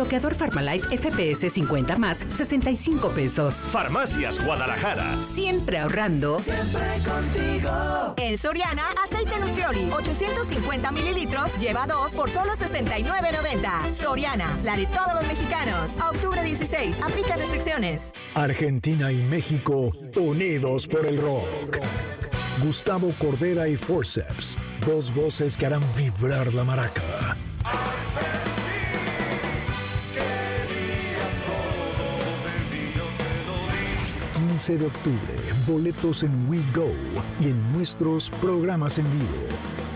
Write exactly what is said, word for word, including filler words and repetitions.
Bloqueador Farmalife F P S cincuenta más, sesenta y cinco pesos. Farmacias Guadalajara. Siempre ahorrando. Siempre contigo. En Soriana, aceite Nutrioli, ochocientos cincuenta mililitros, lleva dos por solo sesenta y nueve noventa. Soriana, la de todos los mexicanos. A octubre dieciséis, aplica restricciones. Argentina y México, unidos por el rock. Gustavo Cordera y Forceps, dos voces que harán vibrar la maraca. quince de octubre, boletos en WeGo y en nuestros programas en vivo.